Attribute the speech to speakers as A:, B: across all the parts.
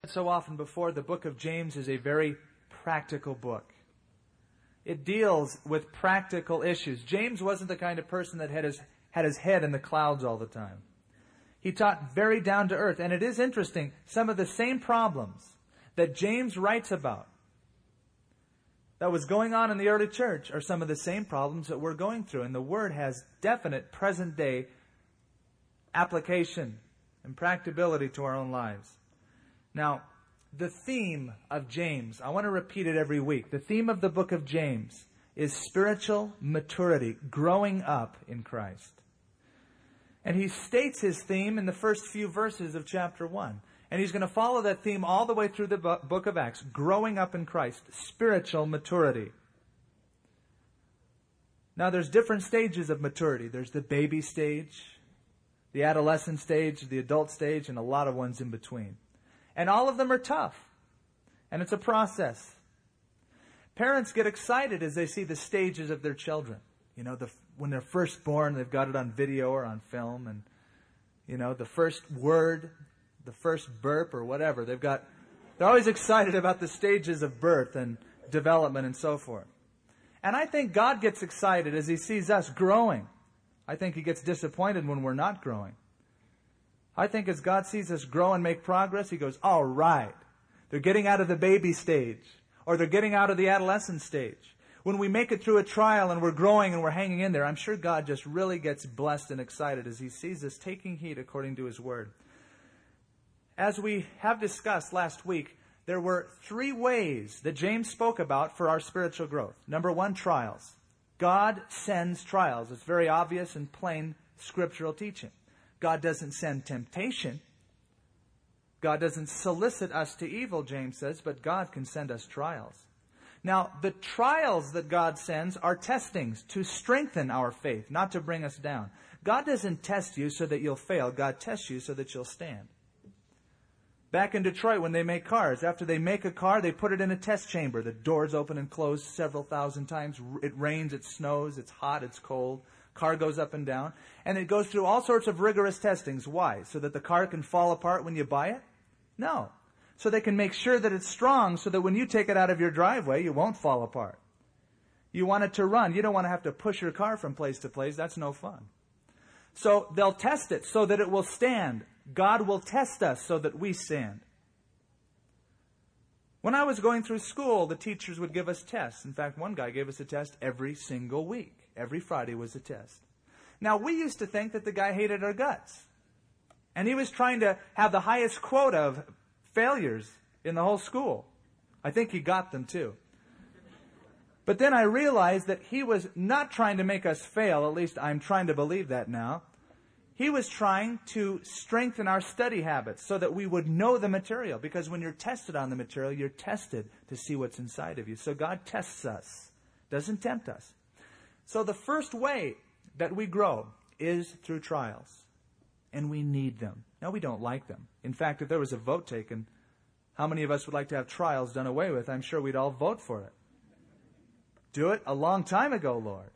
A: said so often before, the book of James is a very practical book. It deals with practical issues. James wasn't the kind of person that had his head in the clouds all the time. He taught very down to earth. And it is interesting, some of the same problems that James writes about that was going on in the early church are some of the same problems that we're going through. And the Word has definite present day application and practicability to our own lives. Now, the theme of James, I want to repeat it every week. The theme of the book of James is spiritual maturity, growing up in Christ. And he states his theme in the first few verses of chapter 1. And he's going to follow that theme all the way through the book of Acts, growing up in Christ, spiritual maturity. Now, there's different stages of maturity. There's the baby stage, the adolescent stage, the adult stage, and a lot of ones in between. And all of them are tough. And it's a process. Parents get excited as they see the stages of their children. You know, when they're first born, they've got it on video or on film. And, you know, the first word, the first burp or whatever. They're always excited about the stages of birth and development and so forth. And I think God gets excited as He sees us growing. I think He gets disappointed when we're not growing. I think as God sees us grow and make progress, He goes, all right, they're getting out of the baby stage, or they're getting out of the adolescent stage. When we make it through a trial and we're growing and we're hanging in there, I'm sure God just really gets blessed and excited as He sees us taking heed according to His Word. As we have discussed last week, there were 3 ways that James spoke about for our spiritual growth. Number 1, trials. God sends trials. It's very obvious and plain scriptural teaching. God doesn't send temptation. God doesn't solicit us to evil, James says, but God can send us trials. Now, the trials that God sends are testings to strengthen our faith, not to bring us down. God doesn't test you so that you'll fail. God tests you so that you'll stand. Back in Detroit, when they make cars, after they make a car, they put it in a test chamber. The doors open and close several thousand times. It rains, it snows, it's hot, it's cold. Car goes up and down. And it goes through all sorts of rigorous testings. Why? So that the car can fall apart when you buy it? No. So they can make sure that it's strong so that when you take it out of your driveway, you won't fall apart. You want it to run. You don't want to have to push your car from place to place. That's no fun. So they'll test it so that it will stand. God will test us so that we stand. When I was going through school, the teachers would give us tests. In fact, one guy gave us a test every single week. Every Friday was a test. Now, we used to think that the guy hated our guts. And he was trying to have the highest quota of failures in the whole school. I think he got them too. But then I realized that he was not trying to make us fail. At least I'm trying to believe that now. He was trying to strengthen our study habits so that we would know the material. Because when you're tested on the material, you're tested to see what's inside of you. So God tests us, doesn't tempt us. So the first way that we grow is through trials. And we need them. Now, we don't like them. In fact, if there was a vote taken, how many of us would like to have trials done away with? I'm sure we'd all vote for it. Do it a long time ago, Lord.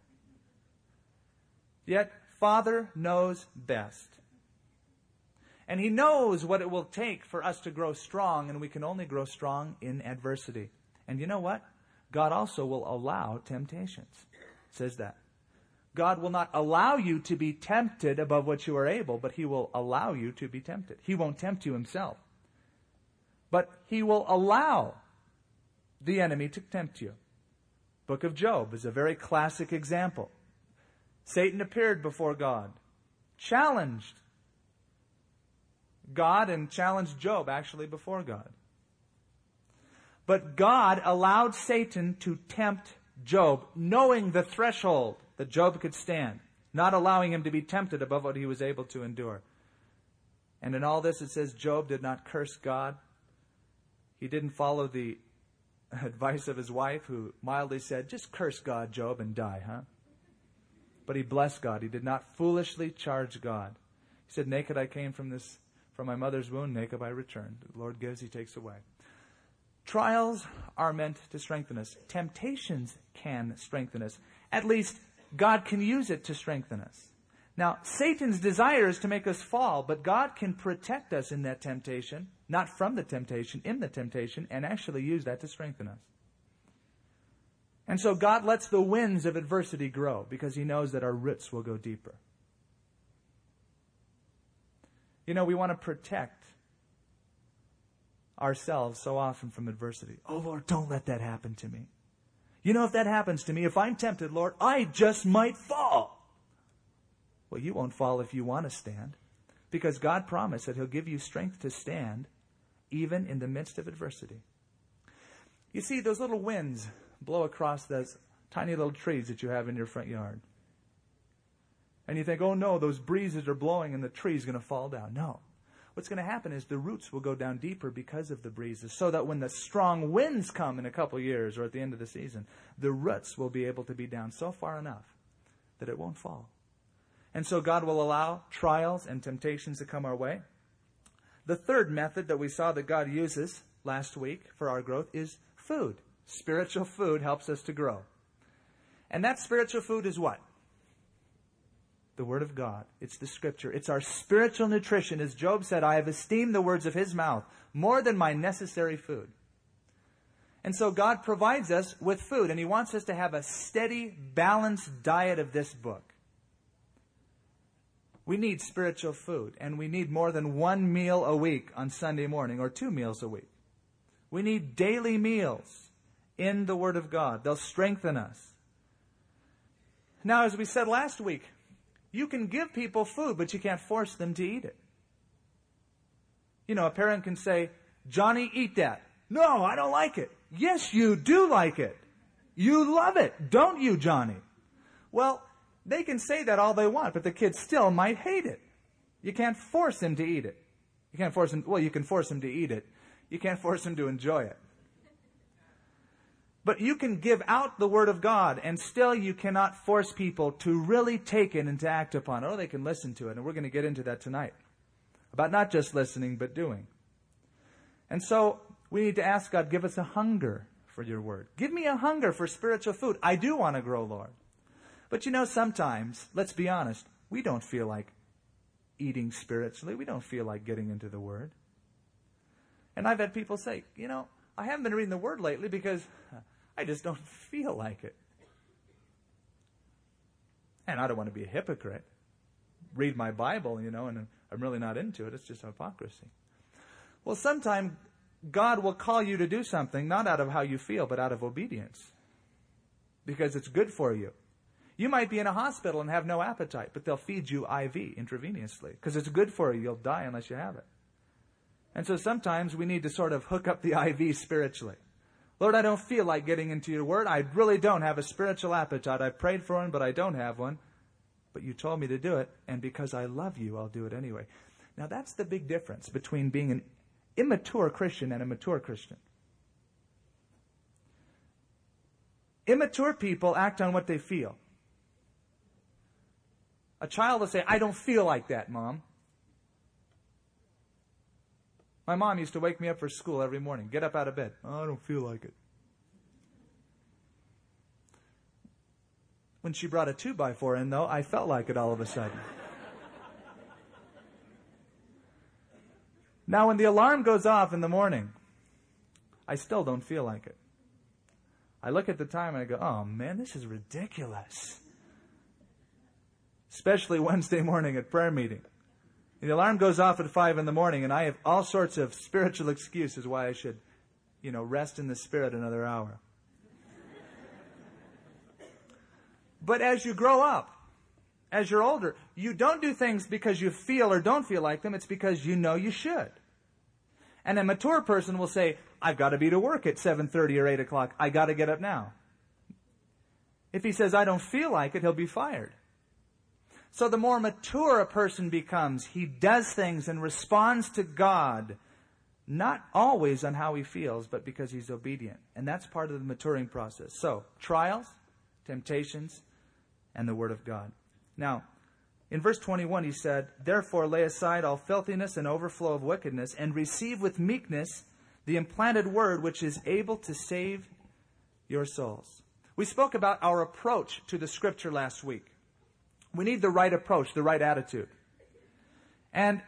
A: Yet, Father knows best. And He knows what it will take for us to grow strong, and we can only grow strong in adversity. And you know what? God also will allow temptations. It says that. God will not allow you to be tempted above what you are able, but He will allow you to be tempted. He won't tempt you Himself. But He will allow the enemy to tempt you. Book of Job is a very classic example. Satan appeared before God, challenged God and challenged Job actually before God. But God allowed Satan to tempt Job, knowing the threshold that Job could stand, not allowing him to be tempted above what he was able to endure. And in all this it says Job did not curse God. He didn't follow the advice of his wife who mildly said, just curse God, Job, and die, huh? But he blessed God. He did not foolishly charge God. He said, naked I came from my mother's womb, naked I returned. The Lord gives, He takes away. Trials are meant to strengthen us. Temptations can strengthen us. At least God can use it to strengthen us. Now, Satan's desire is to make us fall, but God can protect us in that temptation. not from the temptation, in the temptation, and actually use that to strengthen us. And so God lets the winds of adversity grow because He knows that our roots will go deeper. You know, we want to protect ourselves so often from adversity. Oh, Lord, don't let that happen to me. You know, if that happens to me, if I'm tempted, Lord, I just might fall. Well, you won't fall if you want to stand, because God promised that He'll give you strength to stand even in the midst of adversity. You see, those little winds blow across those tiny little trees that you have in your front yard. And you think, oh no, those breezes are blowing and the tree's going to fall down. No. What's going to happen is the roots will go down deeper because of the breezes, so that when the strong winds come in a couple years or at the end of the season, the roots will be able to be down so far enough that it won't fall. And so God will allow trials and temptations to come our way. The third method that we saw that God uses last week for our growth is food. Spiritual food helps us to grow. And that spiritual food is what? The Word of God. It's the Scripture. It's our spiritual nutrition. As Job said, I have esteemed the words of His mouth more than my necessary food. And so God provides us with food, and He wants us to have a steady, balanced diet of this book. We need spiritual food, and we need more than one meal a week on Sunday morning, or 2 meals a week. We need daily meals in the Word of God. They'll strengthen us. Now, as we said last week, you can give people food, but you can't force them to eat it. You know, a parent can say, Johnny, eat that. No, I don't like it. Yes, you do like it. You love it, don't you, Johnny? Well, they can say that all they want, but the kid still might hate it. You can't force him to eat it. You can't force him, well, you can force him to eat it. You can't force him to enjoy it. But you can give out the Word of God, and still you cannot force people to really take it and to act upon it. Oh, they can listen to it, and we're going to get into that tonight. About not just listening, but doing. And so we need to ask God, give us a hunger for your Word. Give me a hunger for spiritual food. I do want to grow, Lord. But you know, sometimes, let's be honest, we don't feel like eating spiritually. We don't feel like getting into the Word. And I've had people say, you know, I haven't been reading the Word lately because I just don't feel like it. And I don't want to be a hypocrite. Read my Bible, you know, and I'm really not into it. It's just hypocrisy. Well, sometimes God will call you to do something, not out of how you feel, but out of obedience. Because it's good for you. You might be in a hospital and have no appetite, but they'll feed you IV, intravenously, because it's good for you. You'll die unless you have it. And so sometimes we need to sort of hook up the IV spiritually. Lord, I don't feel like getting into your Word. I really don't have a spiritual appetite. I've prayed for one, but I don't have one. But you told me to do it, and because I love you, I'll do it anyway. Now that's the big difference between being an immature Christian and a mature Christian. Immature people act on what they feel. A child will say, I don't feel like that, Mom. My mom used to wake me up for school every morning. Get up out of bed. Oh, I don't feel like it. When she brought a 2x4 in, though, I felt like it all of a sudden. Now, when the alarm goes off in the morning, I still don't feel like it. I look at the time and I go, oh man, this is ridiculous. Especially Wednesday morning at prayer meeting. The alarm goes off at 5 in the morning, and I have all sorts of spiritual excuses why I should, rest in the Spirit another hour. But as you grow up, as you're older, you don't do things because you feel or don't feel like them. It's because you know you should. And a mature person will say, I've got to be to work at 7:30 or 8 o'clock. I got to get up now. If he says, I don't feel like it, he'll be fired. So the more mature a person becomes, he does things and responds to God, not always on how he feels, but because he's obedient. And that's part of the maturing process. So, trials, temptations, and the Word of God. Now, in verse 21 he said, Therefore lay aside all filthiness and overflow of wickedness, and receive with meekness the implanted word which is able to save your souls. We spoke about our approach to the Scripture last week. We need the right approach, the right attitude. And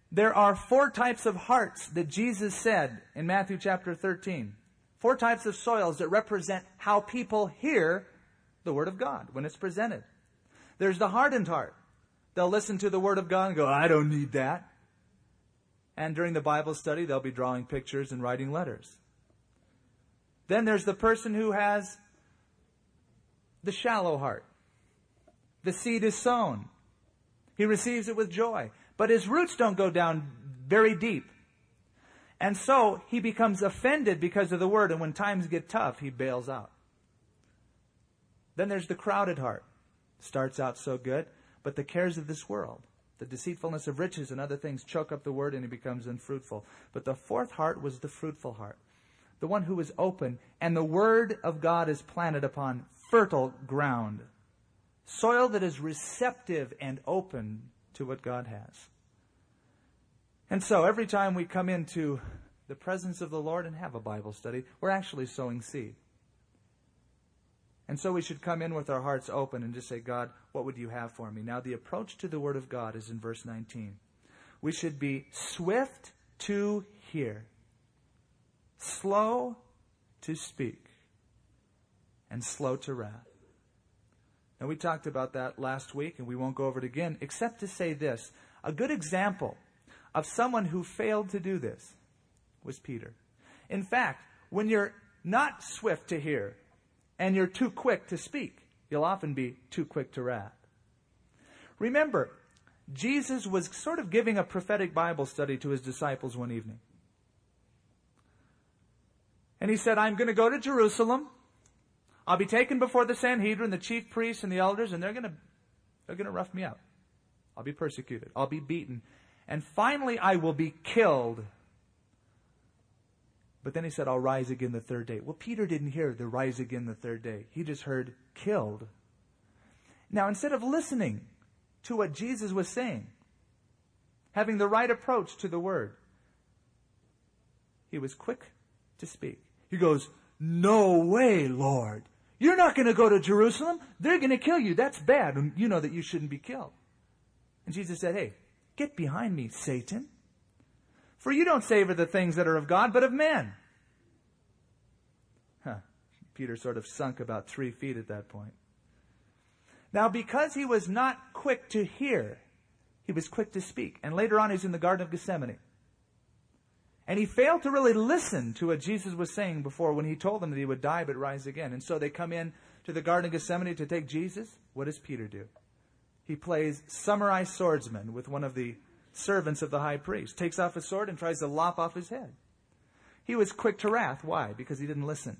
A: There are 4 types of hearts that Jesus said in Matthew chapter 13. 4 types of soils that represent how people hear the Word of God when it's presented. There's the hardened heart. They'll listen to the Word of God and go, I don't need that. And during the Bible study, they'll be drawing pictures and writing letters. Then there's the person who has the shallow heart. The seed is sown. He receives it with joy. But his roots don't go down very deep. And so he becomes offended because of the Word. And when times get tough, he bails out. Then there's the crowded heart. Starts out so good, but the cares of this world, the deceitfulness of riches and other things choke up the Word and he becomes unfruitful. But the 4th heart was the fruitful heart. The one who is open, and the Word of God is planted upon fertile ground. Soil that is receptive and open to what God has. And so every time we come into the presence of the Lord and have a Bible study, we're actually sowing seed. And so we should come in with our hearts open and just say, God, what would you have for me? Now the approach to the Word of God is in verse 19. We should be swift to hear, slow to speak, and slow to wrath. And we talked about that last week, and we won't go over it again, except to say this. A good example of someone who failed to do this was Peter. In fact, when you're not swift to hear, and you're too quick to speak, you'll often be too quick to wrath. Remember, Jesus was sort of giving a prophetic Bible study to his disciples one evening. And he said, I'm going to go to Jerusalem. I'll be taken before the Sanhedrin, the chief priests and the elders, and they're going to rough me up. I'll be persecuted. I'll be beaten. And finally, I will be killed. But then he said, I'll rise again the 3rd day. Well, Peter didn't hear the rise again the 3rd day. He just heard killed. Now, instead of listening to what Jesus was saying, having the right approach to the Word, he was quick to speak. He goes, no way, Lord. You're not going to go to Jerusalem. They're going to kill you. That's bad. And you know that you shouldn't be killed. And Jesus said, hey, get behind me, Satan. For you don't savor the things that are of God, but of men. Peter sort of sunk about 3 feet at that point. Now, because he was not quick to hear, he was quick to speak. And later on, he's in the Garden of Gethsemane. And he failed to really listen to what Jesus was saying before when he told them that he would die but rise again. And so they come in to the Garden of Gethsemane to take Jesus. What does Peter do? He plays samurai swordsman with one of the servants of the high priest. Takes off his sword and tries to lop off his head. He was quick to wrath. Why? Because he didn't listen.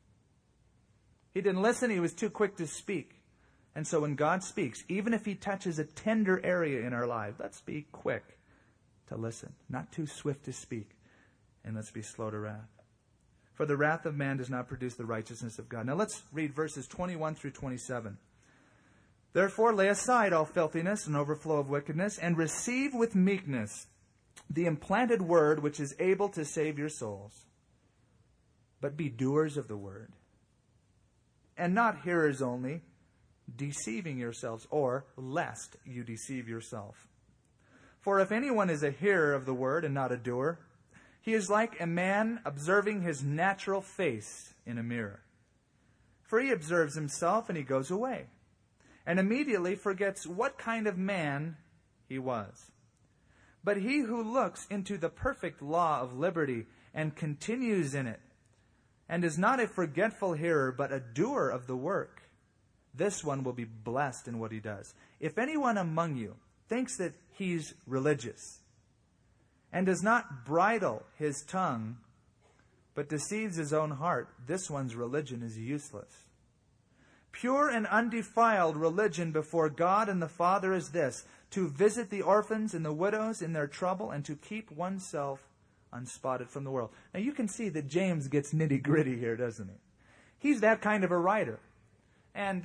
A: He didn't listen. He was too quick to speak. And so when God speaks, even if he touches a tender area in our life, let's be quick to listen. Not too swift to speak. And let's be slow to wrath. For the wrath of man does not produce the righteousness of God. Now let's read verses 21 through 27. Therefore lay aside all filthiness and overflow of wickedness, and receive with meekness the implanted word which is able to save your souls. But be doers of the word, and not hearers only, deceiving yourselves, or lest you deceive yourself. For if anyone is a hearer of the word and not a doer, he is like a man observing his natural face in a mirror. For he observes himself and he goes away, and immediately forgets what kind of man he was. But he who looks into the perfect law of liberty and continues in it, and is not a forgetful hearer, but a doer of the work, this one will be blessed in what he does. If anyone among you thinks that he's religious, and does not bridle his tongue, but deceives his own heart, this one's religion is useless. Pure and undefiled religion before God and the Father is this, to visit the orphans and the widows in their trouble, and to keep oneself unspotted from the world. Now you can see that James gets nitty-gritty here, doesn't he? He's that kind of a writer. And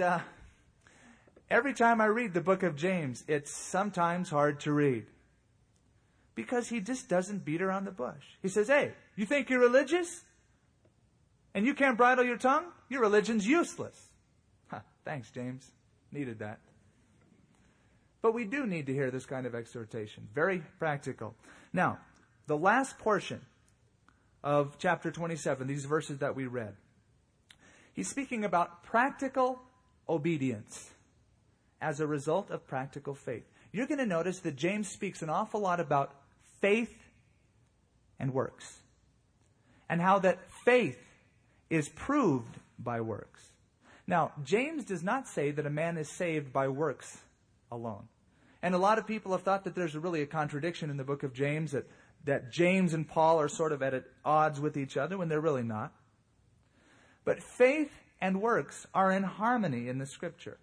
A: every time I read the book of James, it's sometimes hard to read. Because he just doesn't beat around the bush. He says, hey, you think you're religious? And you can't bridle your tongue? Your religion's useless. Thanks, James. Needed that. But we do need to hear this kind of exhortation. Very practical. Now, the last portion of chapter 27, these verses that we read, he's speaking about practical obedience as a result of practical faith. You're going to notice that James speaks an awful lot about faith and works, and how that faith is proved by works. Now, James does not say that a man is saved by works alone. And a lot of people have thought that there's really a contradiction in the book of James, that James and Paul are sort of at odds with each other, when they're really not. But faith and works are in harmony in the Scripture.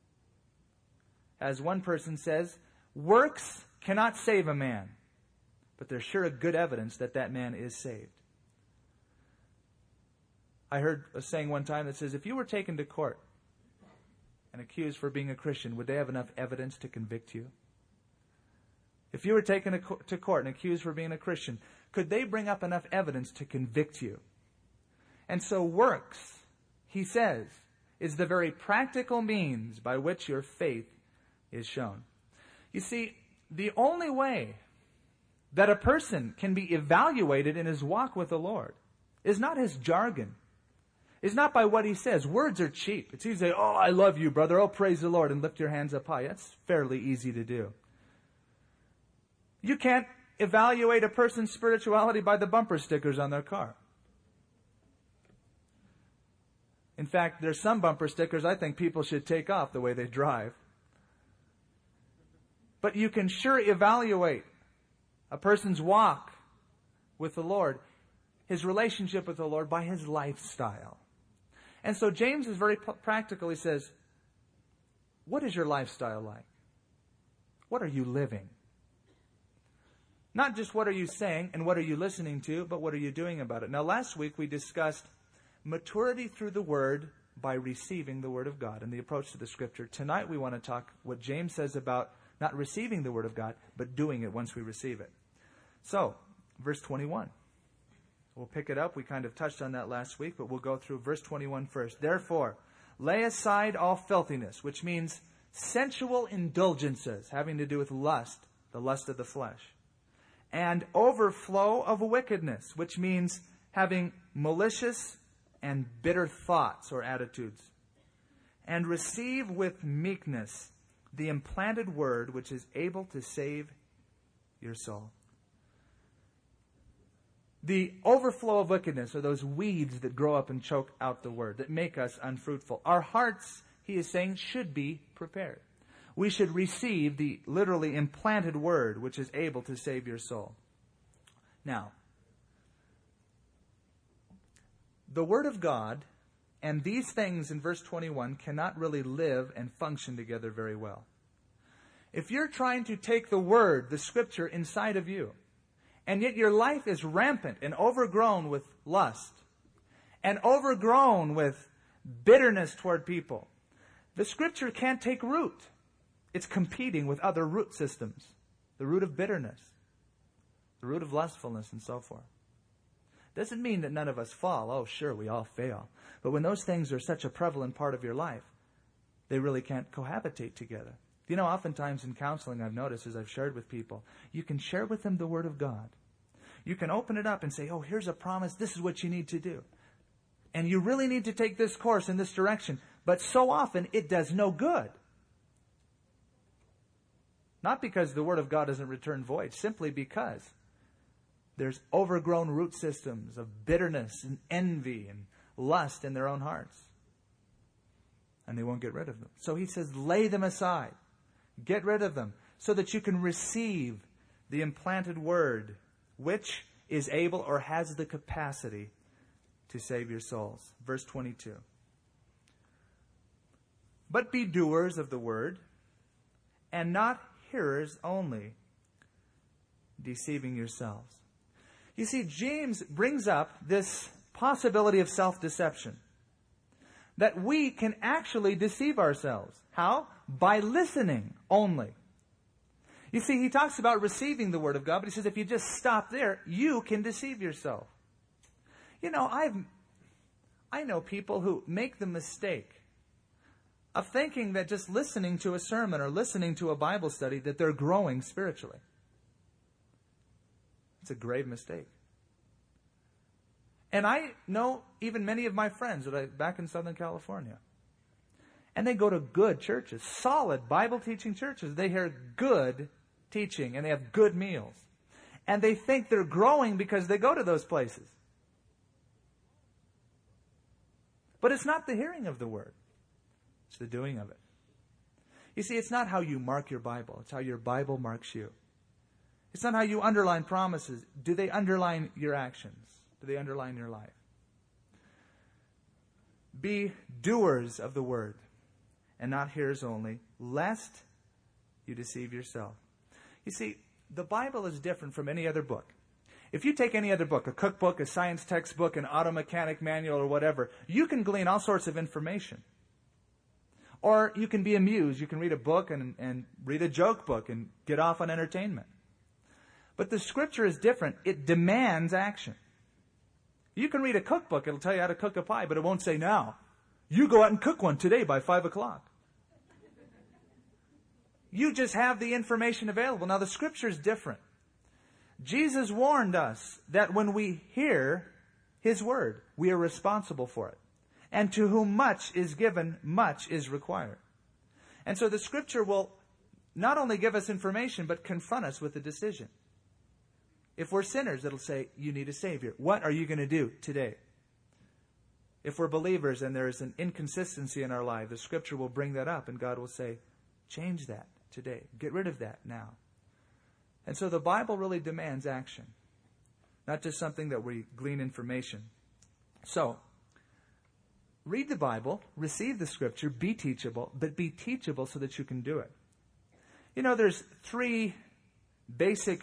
A: As one person says, works cannot save a man, but there's sure a good evidence that that man is saved. I heard a saying one time that says, if you were taken to court and accused for being a Christian, would they have enough evidence to convict you? If you were taken to court and accused for being a Christian, could they bring up enough evidence to convict you? And so works, he says, is the very practical means by which your faith is shown. You see, the only way that a person can be evaluated in his walk with the Lord is not his jargon. It's not by what he says. Words are cheap. It's easy to say, oh, I love you, brother. Oh, praise the Lord, and lift your hands up high. That's fairly easy to do. You can't evaluate a person's spirituality by the bumper stickers on their car. In fact, there's some bumper stickers I think people should take off the way they drive. But you can sure evaluate a person's walk with the Lord, his relationship with the Lord, by his lifestyle. And so James is very practical. He says, what is your lifestyle like? What are you living? Not just what are you saying and what are you listening to, but what are you doing about it? Now, last week we discussed maturity through the Word by receiving the Word of God and the approach to the Scripture. Tonight we want to talk what James says about not receiving the Word of God, but doing it once we receive it. So, verse 21. We'll pick it up. We kind of touched on that last week, but we'll go through verse 21 first. Therefore, lay aside all filthiness, which means sensual indulgences having to do with lust, the lust of the flesh, and overflow of wickedness, which means having malicious and bitter thoughts or attitudes, and receive with meekness the implanted word which is able to save your soul. The overflow of wickedness are those weeds that grow up and choke out the word, that make us unfruitful. Our hearts, he is saying, should be prepared. We should receive the literally implanted word which is able to save your soul. Now, the Word of God and these things in verse 21 cannot really live and function together very well. If you're trying to take the Word, the Scripture, inside of you, and yet your life is rampant and overgrown with lust, and overgrown with bitterness toward people, the Scripture can't take root. It's competing with other root systems. The root of bitterness, the root of lustfulness, and so forth. Doesn't mean that none of us fall. Oh, sure, we all fail. But when those things are such a prevalent part of your life, they really can't cohabitate together. You know, oftentimes in counseling I've noticed, as I've shared with people, you can share with them the Word of God. You can open it up and say, oh, here's a promise. This is what you need to do. And you really need to take this course in this direction. But so often it does no good. Not because the Word of God doesn't return void, simply because there's overgrown root systems of bitterness and envy and lust in their own hearts. And they won't get rid of them. So he says, lay them aside. Get rid of them so that you can receive the implanted word which is able or has the capacity to save your souls. Verse 22. But be doers of the word and not hearers only, deceiving yourselves. You see, James brings up this possibility of self-deception. That we can actually deceive ourselves. How? By listening only. You see, he talks about receiving the Word of God, but he says if you just stop there, you can deceive yourself. You know, I know people who make the mistake of thinking that just listening to a sermon or listening to a Bible study that they're growing spiritually. It's a grave mistake. And I know even many of my friends that are back in Southern California. And they go to good churches, solid Bible teaching churches. They hear good teaching and they have good meals. And they think they're growing because they go to those places. But it's not the hearing of the word. It's the doing of it. You see, it's not how you mark your Bible. It's how your Bible marks you. It's not how you underline promises. Do they underline your actions? Do they underline your life? Be doers of the word and not hearers only, lest you deceive yourself. You see, the Bible is different from any other book. If you take any other book, a cookbook, a science textbook, an auto mechanic manual, or whatever, you can glean all sorts of information. Or you can be amused. You can read a book and read a joke book and get off on entertainment. But the Scripture is different. It demands action. You can read a cookbook. It'll tell you how to cook a pie, but it won't say, now, you go out and cook one today by 5 o'clock. You just have the information available. Now, the Scripture is different. Jesus warned us that when we hear His Word, we are responsible for it. And to whom much is given, much is required. And so the Scripture will not only give us information, but confront us with a decision. If we're sinners, it'll say, you need a Savior. What are you going to do today? If we're believers and there is an inconsistency in our life, the Scripture will bring that up and God will say, change that today. Get rid of that now. And so the Bible really demands action, not just something that we glean information. So, read the Bible, receive the Scripture, be teachable, but be teachable so that you can do it. You know, there's 3 basic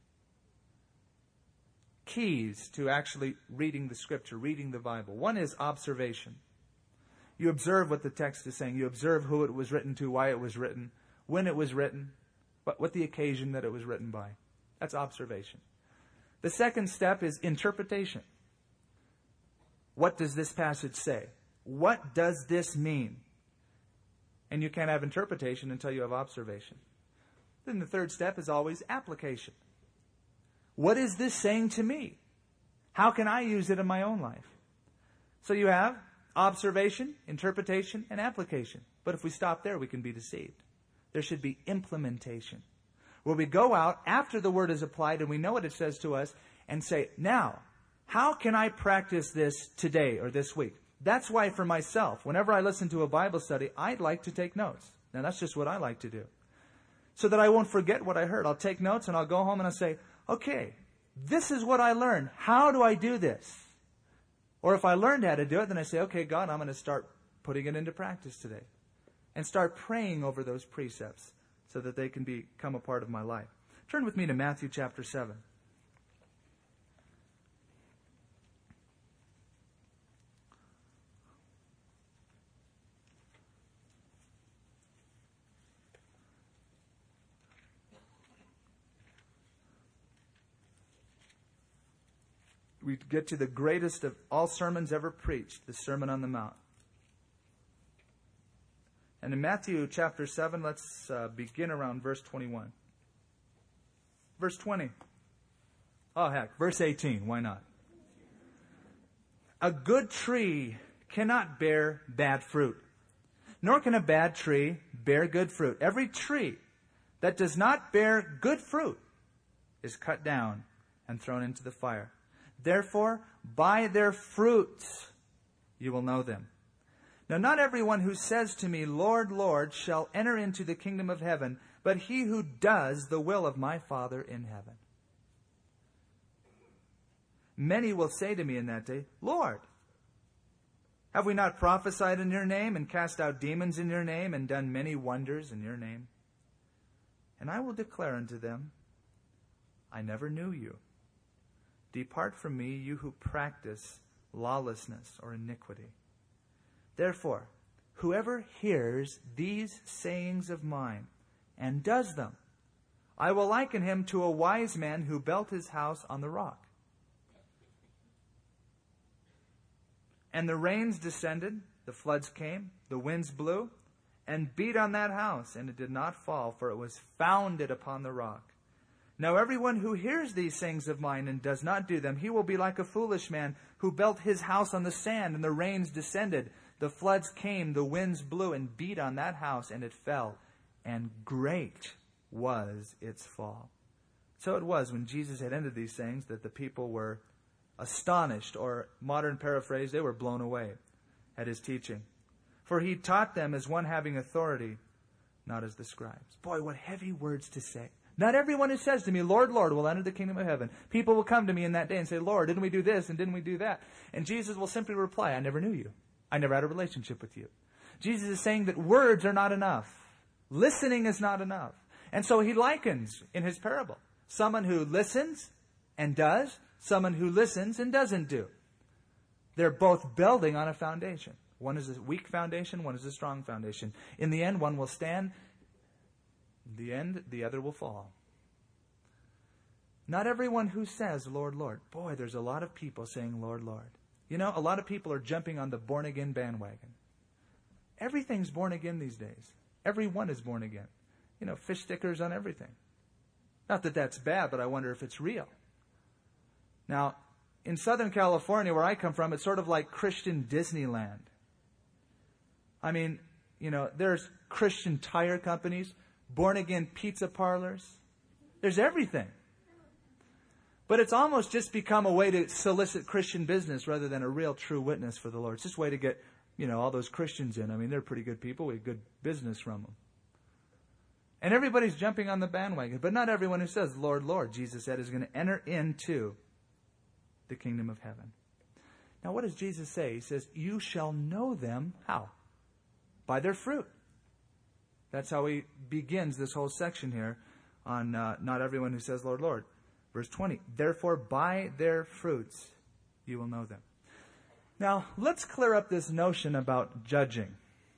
A: keys to actually reading the Scripture, reading the Bible. One is observation. You observe what the text is saying. You observe who it was written to, why it was written, when it was written, what the occasion that it was written by. That's observation. The second step is interpretation. What does this passage say? What does this mean? And you can't have interpretation until you have observation. Then the third step is always application. What is this saying to me? How can I use it in my own life? So you have observation, interpretation, and application. But if we stop there, we can be deceived. There should be implementation, where we go out after the word is applied and we know what it says to us and say, now, how can I practice this today or this week? That's why for myself, whenever I listen to a Bible study, I'd like to take notes. Now, that's just what I like to do. So that I won't forget what I heard. I'll take notes and I'll go home and I'll say, okay, this is what I learned. How do I do this? Or if I learned how to do it, then I say, okay, God, I'm going to start putting it into practice today. And start praying over those precepts so that they can become a part of my life. Turn with me to Matthew chapter 7. We get to the greatest of all sermons ever preached, the Sermon on the Mount. And in Matthew chapter 7, let's begin around verse 21. Verse 20. Oh, heck. Verse 18. Why not? A good tree cannot bear bad fruit, nor can a bad tree bear good fruit. Every tree that does not bear good fruit is cut down and thrown into the fire. Therefore, by their fruits you will know them. Now, not everyone who says to me, Lord, Lord, shall enter into the kingdom of heaven, but he who does the will of my Father in heaven. Many will say to me in that day, Lord, have we not prophesied in your name, and cast out demons in your name, and done many wonders in your name? And I will declare unto them, I never knew you. Depart from me, you who practice lawlessness or iniquity. Therefore, whoever hears these sayings of mine and does them, I will liken him to a wise man who built his house on the rock. And the rains descended, the floods came, the winds blew, and beat on that house, and it did not fall, for it was founded upon the rock. Now everyone who hears these sayings of mine and does not do them, he will be like a foolish man who built his house on the sand, and the rains descended. The floods came, the winds blew and beat on that house, and it fell. And great was its fall. So it was when Jesus had ended these things that the people were astonished, or modern paraphrase, they were blown away at his teaching. For he taught them as one having authority, not as the scribes. Boy, what heavy words to say. Not everyone who says to me, Lord, Lord, will enter the kingdom of heaven. People will come to me in that day and say, Lord, didn't we do this and didn't we do that? And Jesus will simply reply, I never knew you. I never had a relationship with you. Jesus is saying that words are not enough. Listening is not enough. And so he likens in his parable someone who listens and does, someone who listens and doesn't do. They're both building on a foundation. One is a weak foundation, one is a strong foundation. In the end, one will stand. In the end, the other will fall. Not everyone who says, Lord, Lord. Boy, there's a lot of people saying, Lord, Lord. You know, a lot of people are jumping on the born-again bandwagon. Everything's born again these days. Everyone is born again. You know, fish stickers on everything. Not that that's bad, but I wonder if it's real. Now, in Southern California, where I come from, it's sort of like Christian Disneyland. I mean, you know, there's Christian tire companies, born-again pizza parlors. There's everything. But it's almost just become a way to solicit Christian business rather than a real true witness for the Lord. It's just a way to get, you know, all those Christians in. I mean, they're pretty good people. We get good business from them. And everybody's jumping on the bandwagon. But not everyone who says, Lord, Lord, Jesus said, is going to enter into the kingdom of heaven. Now, what does Jesus say? He says, you shall know them. How? By their fruit. That's how he begins this whole section here on not everyone who says, Lord, Lord. Verse 20, therefore by their fruits you will know them. Now, let's clear up this notion about judging.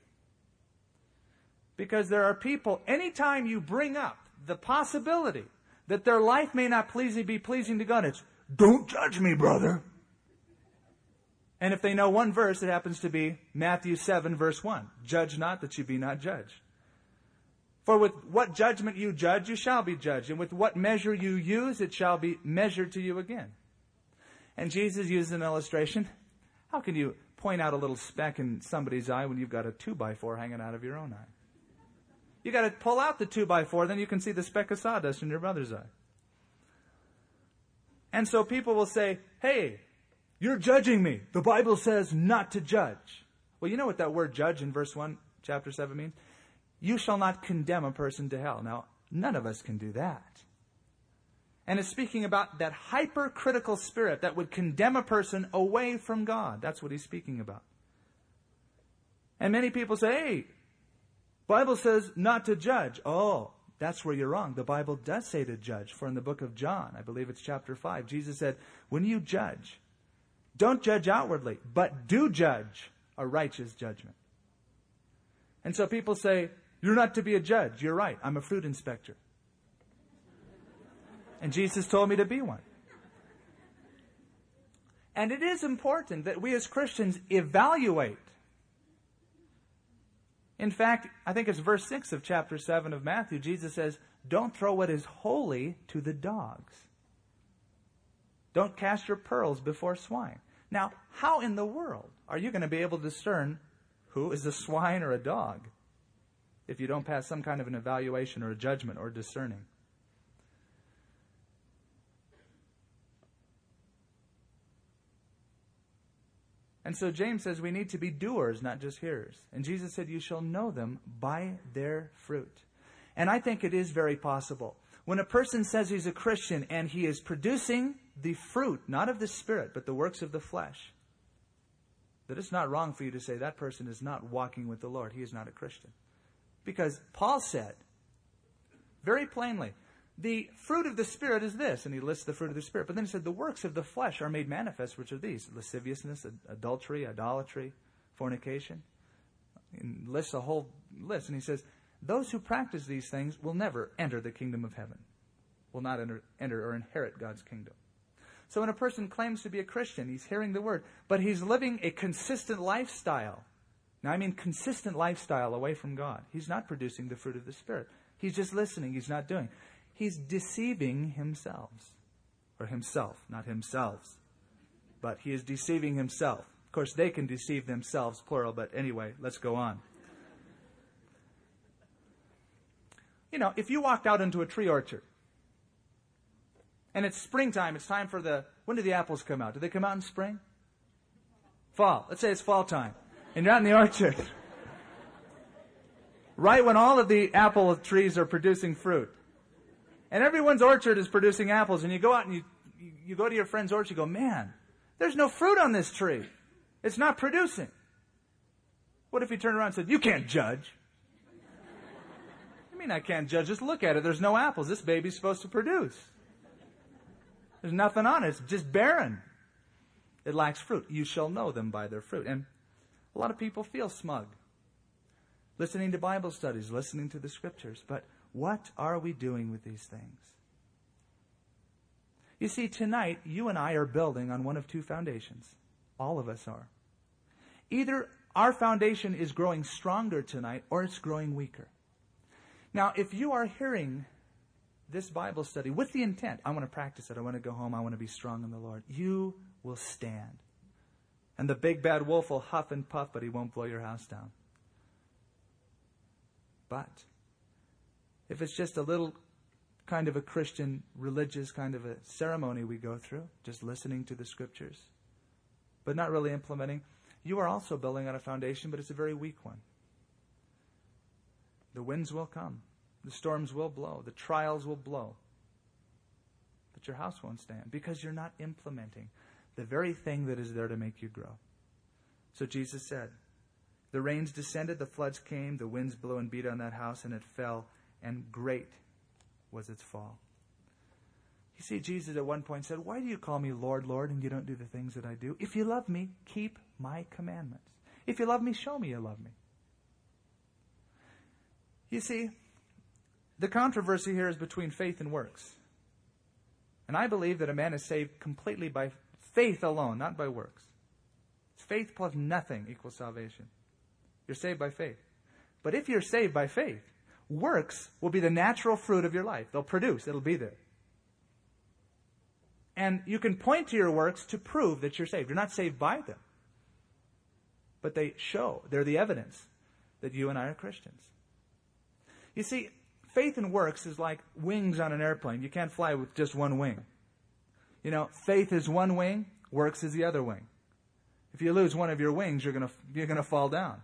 A: Because there are people, anytime you bring up the possibility that their life may not be pleasing to God, it's, don't judge me, brother. And if they know one verse, it happens to be Matthew 7, verse 1. Judge not that you be not judged. For with what judgment you judge, you shall be judged. And with what measure you use, it shall be measured to you again. And Jesus used an illustration. How can you point out a little speck in somebody's eye when you've got a 2x4 hanging out of your own eye? You got to pull out the 2x4, then you can see the speck of sawdust in your brother's eye. And so people will say, hey, you're judging me. The Bible says not to judge. Well, you know what that word judge in verse 1, chapter 7 means? You shall not condemn a person to hell. Now, none of us can do that. And it's speaking about that hypercritical spirit that would condemn a person away from God. That's what he's speaking about. And many people say, hey, Bible says not to judge. Oh, that's where you're wrong. The Bible does say to judge. For in the book of John, I believe it's chapter 5, Jesus said, when you judge, don't judge outwardly, but do judge a righteous judgment. And so people say, you're not to be a judge. You're right. I'm a fruit inspector. And Jesus told me to be one. And it is important that we as Christians evaluate. In fact, I think it's verse 6 of chapter 7 of Matthew. Jesus says, don't throw what is holy to the dogs. Don't cast your pearls before swine. Now, how in the world are you going to be able to discern who is a swine or a dog if you don't pass some kind of an evaluation or a judgment or discerning? And so James says we need to be doers, not just hearers. And Jesus said, you shall know them by their fruit. And I think it is very possible. When a person says he's a Christian and he is producing the fruit, not of the Spirit, but the works of the flesh, that it's not wrong for you to say that person is not walking with the Lord. He is not a Christian. Because Paul said very plainly, the fruit of the Spirit is this, and he lists the fruit of the Spirit. But then he said, the works of the flesh are made manifest, which are these: lasciviousness, adultery, idolatry, fornication. He lists a whole list. And he says, those who practice these things will never enter the kingdom of heaven, will not enter or inherit God's kingdom. So when a person claims to be a Christian, he's hearing the word, but he's living a consistent lifestyle Now, I mean consistent lifestyle away from God. He's not producing the fruit of the Spirit. He's just listening. He's not doing. He's deceiving himself. Or himself, not himself. But he is deceiving himself. Of course, they can deceive themselves, plural, but anyway, let's go on. You know, if you walked out into a tree orchard, and it's springtime, it's time for when do the apples come out? Do they come out in spring? Fall. Let's say it's fall time. And you're out in the orchard. Right when all of the apple trees are producing fruit. And everyone's orchard is producing apples. And you go out and you go to your friend's orchard, you go, man, there's no fruit on this tree. It's not producing. What if he turned around and said, you can't judge? I mean, I can't judge. Just look at it. There's no apples. This baby's supposed to produce. There's nothing on it. It's just barren. It lacks fruit. You shall know them by their fruit. And a lot of people feel smug. Listening to Bible studies, listening to the Scriptures. But what are we doing with these things? You see, tonight, you and I are building on one of two foundations. All of us are. Either our foundation is growing stronger tonight, or it's growing weaker. Now, if you are hearing this Bible study with the intent, I want to practice it, I want to go home, I want to be strong in the Lord, you will stand. And the big bad wolf will huff and puff, but he won't blow your house down. But if it's just a little kind of a Christian, religious kind of a ceremony we go through, just listening to the Scriptures, but not really implementing, you are also building on a foundation, but it's a very weak one. The winds will come. The storms will blow. The trials will blow. But your house won't stand because you're not implementing the very thing that is there to make you grow. So Jesus said, the rains descended, the floods came, the winds blew and beat on that house, and it fell, and great was its fall. You see, Jesus at one point said, why do you call me Lord, Lord, and you don't do the things that I do? If you love me, keep my commandments. If you love me, show me you love me. You see, the controversy here is between faith and works. And I believe that a man is saved completely by faith alone, not by works. Faith plus nothing equals salvation. You're saved by faith. But if you're saved by faith, works will be the natural fruit of your life. They'll produce. It'll be there. And you can point to your works to prove that you're saved. You're not saved by them. But they show. They're the evidence that you and I are Christians. You see, faith and works is like wings on an airplane. You can't fly with just one wing. You know, faith is one wing, works is the other wing. If you lose one of your wings, you're going to fall down.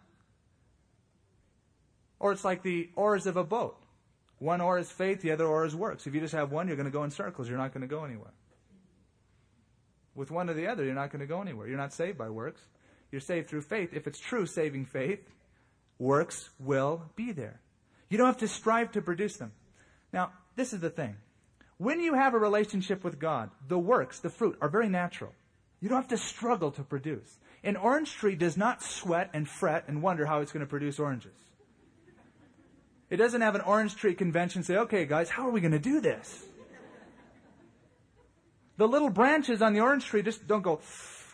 A: Or it's like the oars of a boat. One oar is faith, the other oar is works. If you just have one, you're going to go in circles. You're not going to go anywhere. With one or the other, you're not going to go anywhere. You're not saved by works. You're saved through faith. If it's true saving faith, works will be there. You don't have to strive to produce them. Now, this is the thing. When you have a relationship with God, the works, the fruit, are very natural. You don't have to struggle to produce. An orange tree does not sweat and fret and wonder how it's going to produce oranges. It doesn't have an orange tree convention and say, okay, guys, how are we going to do this? The little branches on the orange tree just don't go,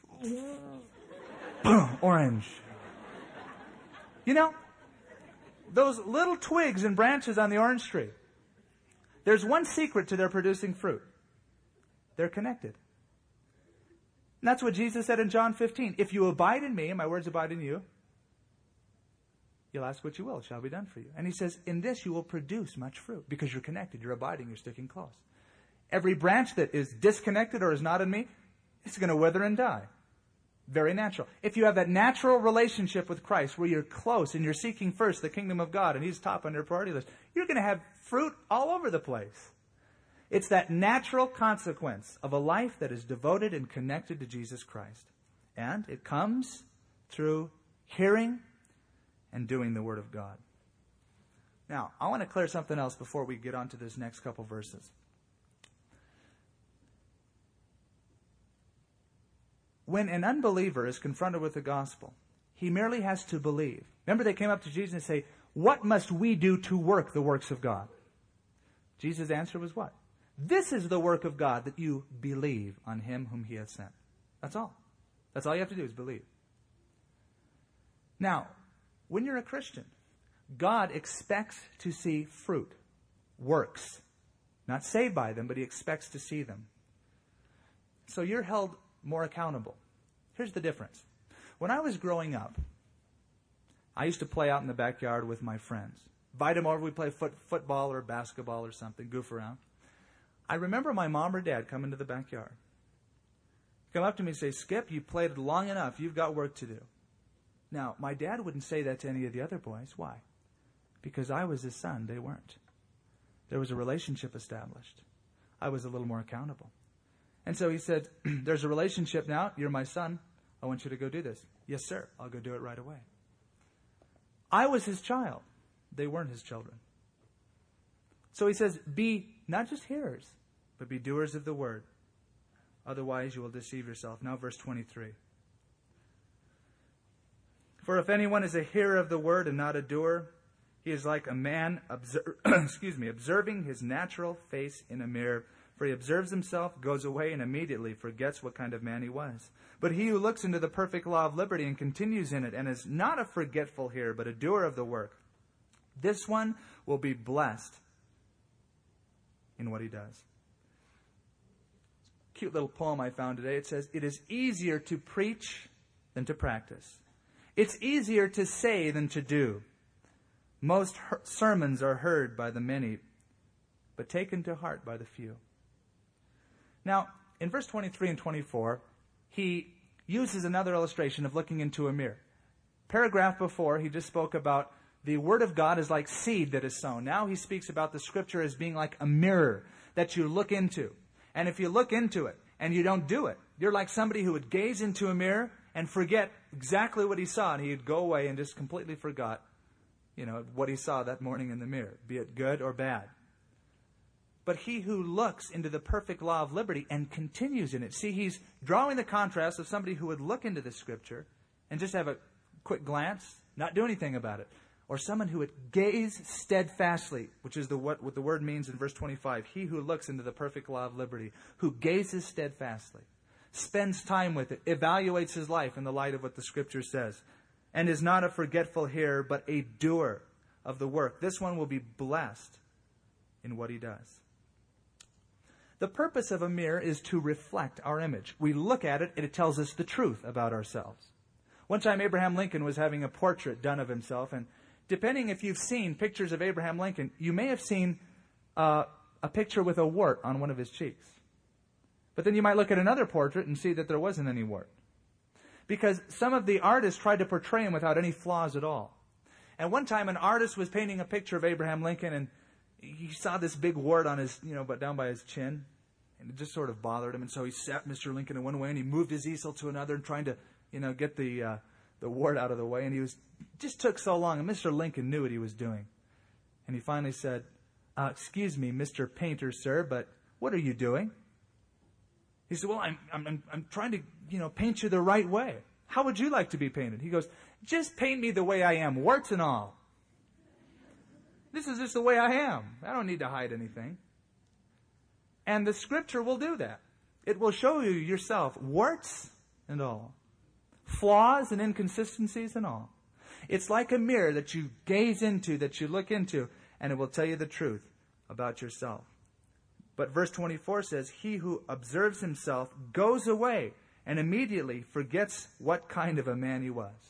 A: orange. You know, those little twigs and branches on the orange tree, there's one secret to their producing fruit. They're connected. And that's what Jesus said in John 15. If you abide in me and my words abide in you, you'll ask what you will. It shall be done for you. And he says, in this you will produce much fruit because you're connected, you're abiding, you're sticking close. Every branch that is disconnected or is not in me, it's going to wither and die. Very natural. If you have that natural relationship with Christ where you're close and you're seeking first the kingdom of God and He's top on your priority list, you're going to have fruit all over the place. It's that natural consequence of a life that is devoted and connected to Jesus Christ. And it comes through hearing and doing the Word of God. Now, I want to clear something else before we get on to this next couple verses. When an unbeliever is confronted with the gospel, he merely has to believe. Remember, they came up to Jesus and say, what must we do to work the works of God? Jesus' answer was what? This is the work of God, that you believe on Him whom He has sent. That's all. That's all you have to do is believe. Now, when you're a Christian, God expects to see fruit, works. Not saved by them, but He expects to see them. So you're held more accountable. Here's the difference. When I was growing up, I used to play out in the backyard with my friends. Invite them over, we'd play football or basketball or something, goof around. I remember my mom or dad come into the backyard. Come up to me and say, Skip, you played long enough, you've got work to do. Now, my dad wouldn't say that to any of the other boys. Why? Because I was his son, they weren't. There was a relationship established. I was a little more accountable. And so he said, there's a relationship now, you're my son, I want you to go do this. Yes, sir, I'll go do it right away. I was his child. They weren't his children. So he says, be not just hearers, but be doers of the word. Otherwise you will deceive yourself. Now verse 23. For if anyone is a hearer of the word and not a doer, he is like a man observing his natural face in a mirror. For he observes himself, goes away, and immediately forgets what kind of man he was. But he who looks into the perfect law of liberty and continues in it, and is not a forgetful hearer, but a doer of the work, this one will be blessed in what he does. Cute little poem I found today. It says, it is easier to preach than to practice. It's easier to say than to do. Most sermons are heard by the many, but taken to heart by the few. Now, in verse 23 and 24, he uses another illustration of looking into a mirror. Paragraph before, he just spoke about the Word of God is like seed that is sown. Now he speaks about the Scripture as being like a mirror that you look into. And if you look into it and you don't do it, you're like somebody who would gaze into a mirror and forget exactly what he saw, and he'd go away and just completely forgot, what he saw that morning in the mirror, be it good or bad. But he who looks into the perfect law of liberty and continues in it. See, he's drawing the contrast of somebody who would look into the Scripture and just have a quick glance, not do anything about it. Or someone who would gaze steadfastly, which is what the word means in verse 25. He who looks into the perfect law of liberty, who gazes steadfastly, spends time with it, evaluates his life in the light of what the Scripture says, and is not a forgetful hearer, but a doer of the work. This one will be blessed in what he does. The purpose of a mirror is to reflect our image. We look at it, and it tells us the truth about ourselves. One time Abraham Lincoln was having a portrait done of himself, and depending if you've seen pictures of Abraham Lincoln, you may have seen a picture with a wart on one of his cheeks. But then you might look at another portrait and see that there wasn't any wart. Because some of the artists tried to portray him without any flaws at all. And one time an artist was painting a picture of Abraham Lincoln, and he saw this big wart on his, but down by his chin. And it just sort of bothered him. And so he sat Mr. Lincoln in one way, and he moved his easel to another, and trying to, get the wart out of the way. And he just took so long. And Mr. Lincoln knew what he was doing. And he finally said, excuse me, Mr. Painter, sir, but what are you doing? He said, well, I'm trying to, paint you the right way. How would you like to be painted? He goes, just paint me the way I am, warts and all. This is just the way I am. I don't need to hide anything. And the Scripture will do that. It will show you yourself, warts and all. Flaws and inconsistencies and all. It's like a mirror that you gaze into, that you look into, and it will tell you the truth about yourself. But verse 24 says, he who observes himself goes away and immediately forgets what kind of a man he was.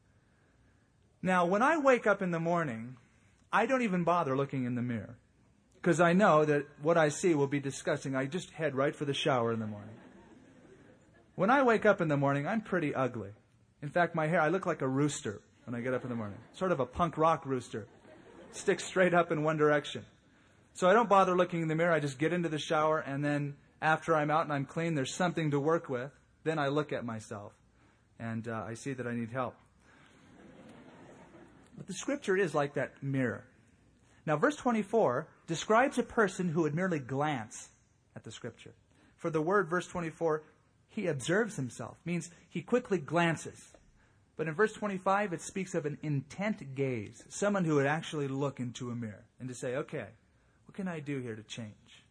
A: Now, when I wake up in the morning, I don't even bother looking in the mirror, because I know that what I see will be disgusting. I just head right for the shower in the morning. When I wake up in the morning, I'm pretty ugly. In fact, my hair, I look like a rooster when I get up in the morning. Sort of a punk rock rooster. Sticks straight up in one direction. So I don't bother looking in the mirror. I just get into the shower, and then after I'm out and I'm clean, there's something to work with. Then I look at myself, and I see that I need help. But the Scripture is like that mirror. Now, verse 24 describes a person who would merely glance at the Scripture. For the word, verse 24, he observes himself, means he quickly glances. But in verse 25, it speaks of an intent gaze, someone who would actually look into a mirror and to say, okay, what can I do here to change?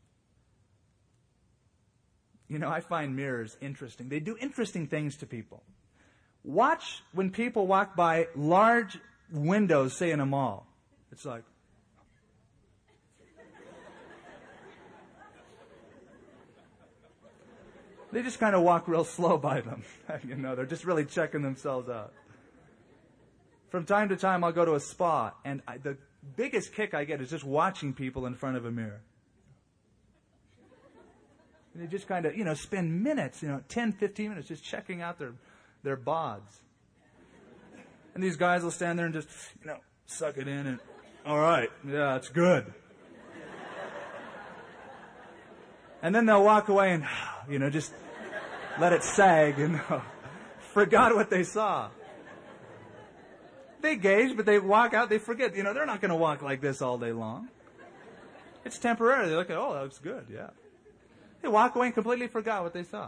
A: I find mirrors interesting. They do interesting things to people. Watch when people walk by large windows, say in a mall. It's like, they just kind of walk real slow by them. They're just really checking themselves out. From time to time, I'll go to a spa, and the biggest kick I get is just watching people in front of a mirror. And they just kind of, spend minutes, 10, 15 minutes just checking out their bods. And these guys will stand there and just, suck it in and, all right, yeah, it's good. And then they'll walk away and, just let it sag and forgot what they saw. They gauge, but they walk out, they forget. They're not going to walk like this all day long. It's temporary. They look at, oh, that looks good, yeah. They walk away and completely forgot what they saw.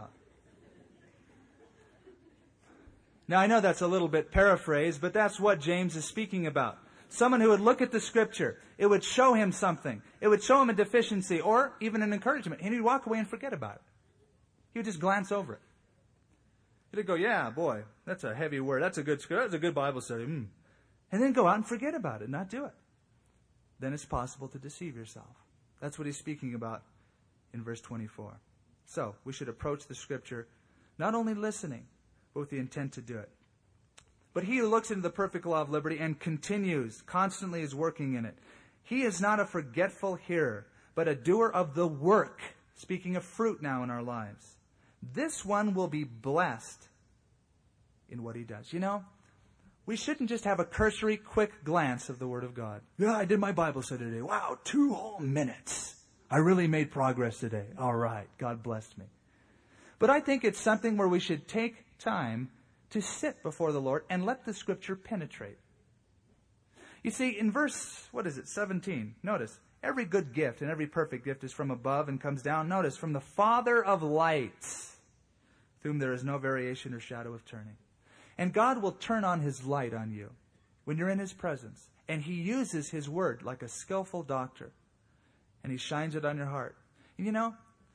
A: Now, I know that's a little bit paraphrased, but that's what James is speaking about. Someone who would look at the Scripture. It would show him something. It would show him a deficiency or even an encouragement. And he'd walk away and forget about it. He would just glance over it. He'd go, yeah, boy, that's a heavy word. That's a good Bible study. And then go out and forget about it, not do it. Then it's possible to deceive yourself. That's what he's speaking about in verse 24. So, we should approach the Scripture not only listening, but with the intent to do it. But he who looks into the perfect law of liberty and continues, constantly is working in it. He is not a forgetful hearer, but a doer of the work. Speaking of fruit now in our lives. This one will be blessed in what he does. We shouldn't just have a cursory, quick glance of the Word of God. Yeah, I did my Bible study today. Wow, 2 whole minutes. I really made progress today. All right, God blessed me. But I think it's something where we should take time to sit before the Lord and let the Scripture penetrate. You see, in verse, 17? Notice, every good gift and every perfect gift is from above and comes down, notice, from the Father of lights, with whom there is no variation or shadow of turning. And God will turn on His light on you when you're in His presence. And He uses His Word like a skillful doctor. And He shines it on your heart. And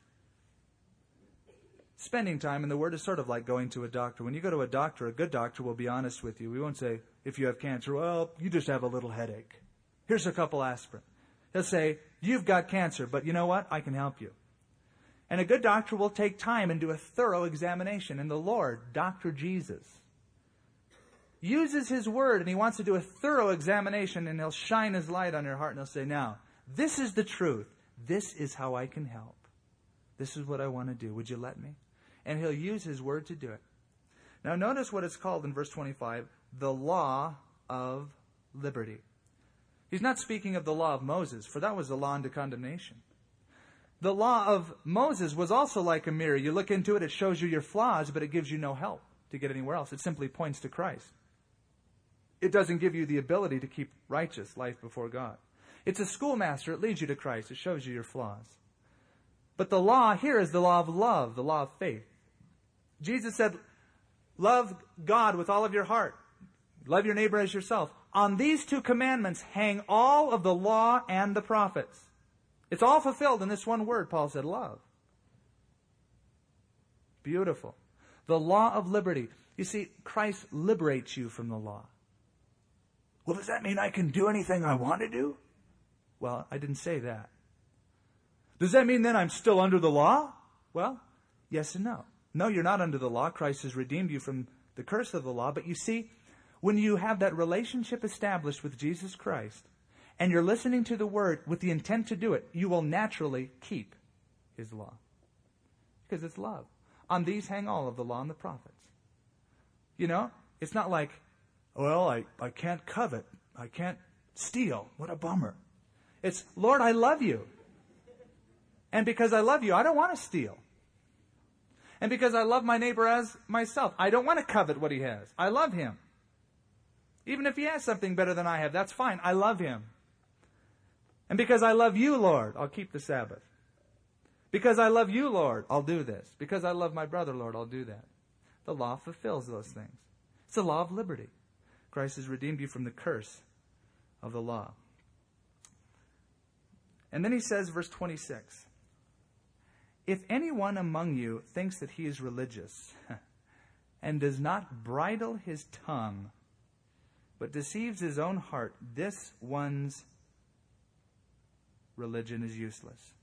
A: spending time in the Word is sort of like going to a doctor. When you go to a doctor, a good doctor will be honest with you. We won't say, if you have cancer, well, you just have a little headache. Here's a couple aspirin. He'll say, you've got cancer, but you know what? I can help you. And a good doctor will take time and do a thorough examination. And the Lord, Dr. Jesus, uses His Word, and He wants to do a thorough examination, and He'll shine His light on your heart, and He'll say, now, this is the truth. This is how I can help. This is what I want to do. Would you let me? And He'll use His Word to do it. Now notice what it's called in verse 25, the law of liberty. He's not speaking of the law of Moses, for that was the law unto condemnation. The law of Moses was also like a mirror. You look into it, it shows you your flaws, but it gives you no help to get anywhere else. It simply points to Christ. It doesn't give you the ability to keep righteous life before God. It's a schoolmaster. It leads you to Christ. It shows you your flaws. But the law here is the law of love, the law of faith. Jesus said, love God with all of your heart. Love your neighbor as yourself. On these 2 commandments hang all of the law and the prophets. It's all fulfilled in this one word, Paul said, love. Beautiful. The law of liberty. You see, Christ liberates you from the law. Well, does that mean I can do anything I want to do? Well, I didn't say that. Does that mean then I'm still under the law? Well, yes and no. No, you're not under the law. Christ has redeemed you from the curse of the law. But you see, when you have that relationship established with Jesus Christ, and you're listening to the Word with the intent to do it, you will naturally keep His law. Because it's love. On these hang all of the law and the prophets. It's not like, well, I can't covet. I can't steal. What a bummer. It's, Lord, I love you. And because I love you, I don't want to steal. And because I love my neighbor as myself, I don't want to covet what he has. I love him. Even if he has something better than I have, that's fine. I love him. And because I love you, Lord, I'll keep the Sabbath. Because I love you, Lord, I'll do this. Because I love my brother, Lord, I'll do that. The law fulfills those things. It's the law of liberty. Christ has redeemed you from the curse of the law. And then he says, verse 26, if anyone among you thinks that he is religious and does not bridle his tongue, but deceives his own heart, this one's religion is useless.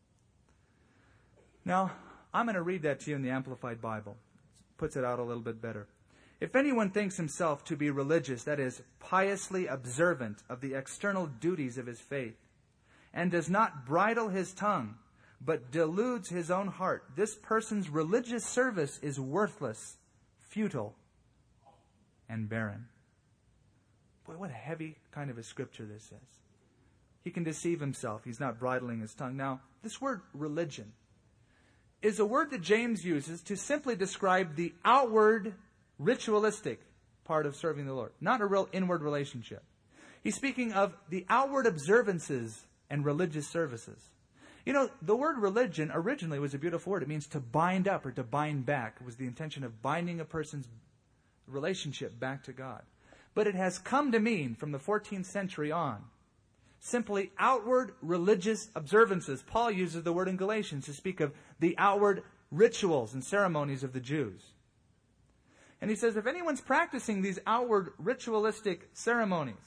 A: Now, I'm going to read that to you in the Amplified Bible. It puts it out a little bit better. If anyone thinks himself to be religious, that is, piously observant of the external duties of his faith, and does not bridle his tongue, but deludes his own heart, this person's religious service is worthless, futile, and barren. Boy, what a heavy kind of a scripture this is. He can deceive himself. He's not bridling his tongue. Now, this word religion is a word that James uses to simply describe the outward, ritualistic part of serving the Lord, not a real inward relationship. He's speaking of the outward observances and religious services. You know, the word religion originally was a beautiful word. It means to bind up or to bind back. It was the intention of binding a person's relationship back to God. But it has come to mean, from the 14th century on, simply outward religious observances. Paul uses the word in Galatians to speak of the outward rituals and ceremonies of the Jews. And he says, if anyone's practicing these outward ritualistic ceremonies,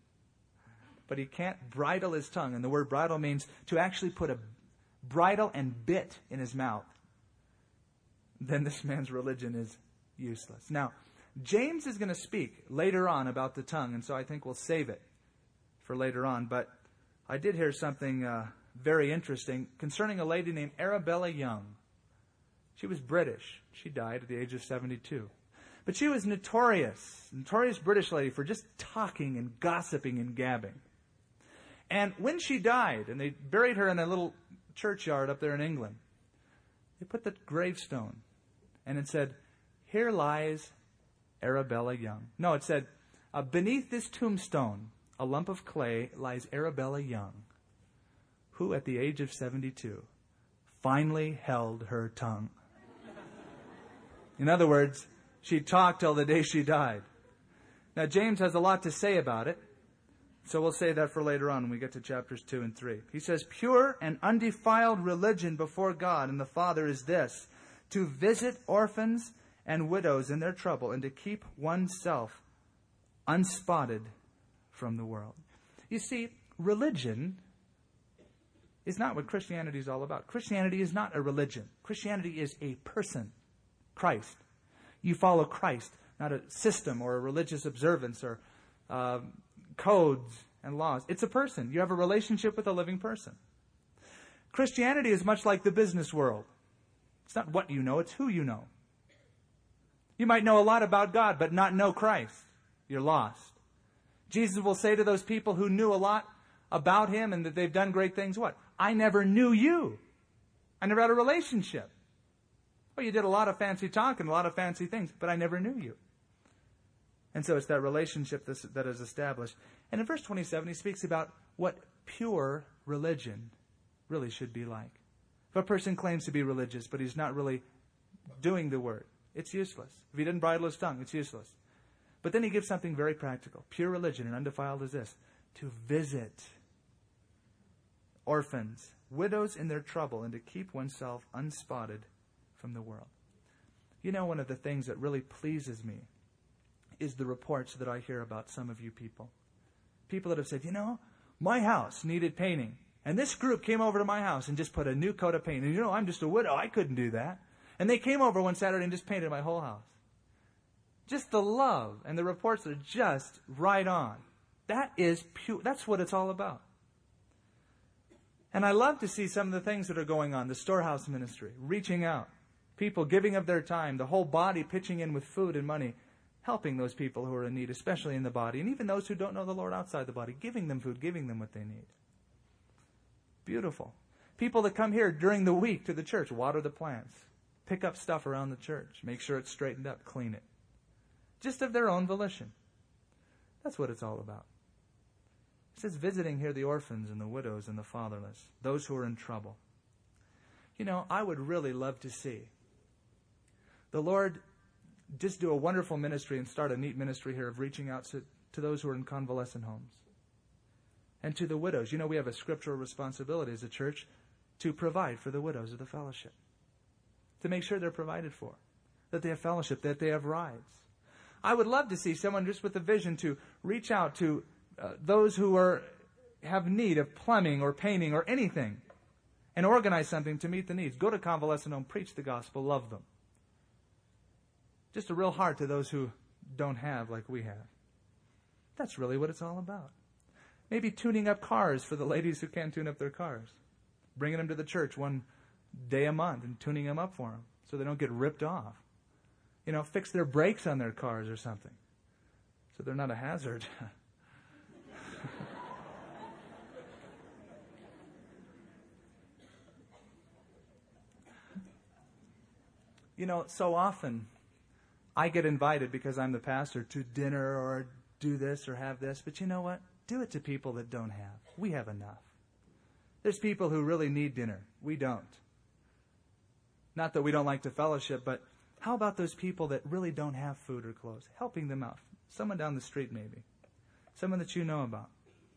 A: but he can't bridle his tongue, and the word bridle means to actually put a bridle and bit in his mouth, then this man's religion is useless. Now, James is going to speak later on about the tongue, and so I think we'll save it for later on. But I did hear something very interesting concerning a lady named Arabella Young. She was British. She died at the age of 72. But she was notorious British lady for just talking and gossiping and gabbing. And when she died, and they buried her in a little churchyard up there in England, they put the gravestone, and it said, "Here lies Arabella Young." No, it said, "Beneath this tombstone, a lump of clay, lies Arabella Young, who at the age of 72 finally held her tongue." In other words, she talked till the day she died. Now, James has a lot to say about it, so we'll say that for later on when we get to chapters 2 and 3. He says, "Pure and undefiled religion before God and the Father is this, to visit orphans and widows in their trouble, and to keep oneself unspotted from the world." You see, religion is not what Christianity is all about. Christianity is not a religion. Christianity is a person, Christ. You follow Christ, not a system or a religious observance or codes and laws. It's a person. You have a relationship with a living person. Christianity is much like the business world. It's not what you know, it's who you know. You might know a lot about God, but not know Christ. You're lost. Jesus will say to those people who knew a lot about Him and that they've done great things, what? "I never knew you. I never had a relationship." Well, you did a lot of fancy talk and a lot of fancy things, but I never knew you. And so it's that relationship that is established. And in verse 27, he speaks about what pure religion really should be like. If a person claims to be religious, but he's not really doing the word, it's useless. If he didn't bridle his tongue, it's useless. But then he gives something very practical. Pure religion and undefiled is this: to visit orphans, widows in their trouble, and to keep oneself unspotted from the world. You know, one of the things that really pleases me is the reports that I hear about some of you people. People that have said, "You know, my house needed painting, and this group came over to my house and just put a new coat of paint. And you know, I'm just a widow. I couldn't do that. And they came over one Saturday and just painted my whole house." Just the love and the reports are just right on. That is pure. That's what it's all about. And I love to see some of the things that are going on. The storehouse ministry, reaching out. People giving of their time. The whole body pitching in with food and money. Helping those people who are in need, especially in the body. And even those who don't know the Lord outside the body. Giving them food, giving them what they need. Beautiful. People that come here during the week to the church, water the plants. Pick up stuff around the church. Make sure it's straightened up, clean it. Just of their own volition. That's what it's all about. It says visiting here the orphans and the widows and the fatherless. Those who are in trouble. You know, I would really love to see the Lord just do a wonderful ministry and start a neat ministry here of reaching out to those who are in convalescent homes. And to the widows. You know, we have a scriptural responsibility as a church to provide for the widows of the fellowship. To make sure they're provided for. That they have fellowship, that they have rides. I would love to see someone just with a vision to reach out to those who have need of plumbing or painting or anything and organize something to meet the needs. Go to convalescent home, preach the gospel, love them. Just a real heart to those who don't have like we have. That's really what it's all about. Maybe tuning up cars for the ladies who can't tune up their cars. Bringing them to the church one day a month and tuning them up for them so they don't get ripped off. Fix their brakes on their cars or something so they're not a hazard. So often I get invited because I'm the pastor to dinner or do this or have this. But you know what? Do it to people that don't have. We have enough. There's people who really need dinner. We don't. Not that we don't like to fellowship, but how about those people that really don't have food or clothes? Helping them out. Someone down the street maybe. Someone that you know about.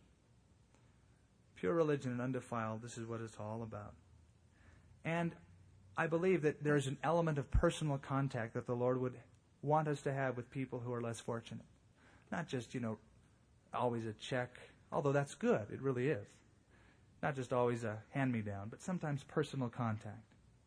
A: Pure religion and undefiled, this is what it's all about. And I believe that there's an element of personal contact that the Lord would want us to have with people who are less fortunate. Not just, always a check, although that's good. It really is. Not just always a hand-me-down, but sometimes personal contact.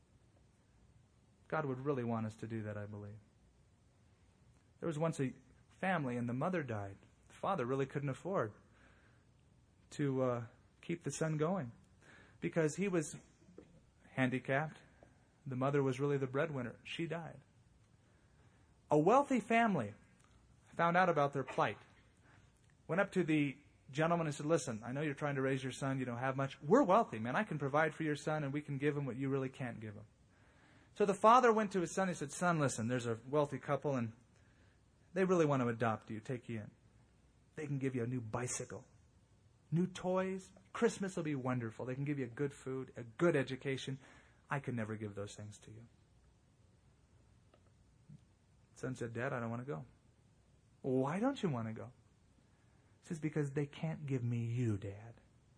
A: God would really want us to do that, I believe. There was once a family and the mother died. The father really couldn't afford to keep the son going because he was handicapped. The mother was really the breadwinner. She died. A wealthy family found out about their plight. Went up to the gentleman and said, listen, I know you're trying to raise your son. You don't have much. We're wealthy, man. I can provide for your son and we can give him what you really can't give him. So the father went to his son and said, son, listen, there's a wealthy couple and they really want to adopt you, take you in. They can give you a new bicycle, new toys. Christmas will be wonderful. They can give you good food, a good education. I could never give those things to you. Son said, Dad, I don't want to go. Why don't you want to go? He says, because they can't give me you, Dad.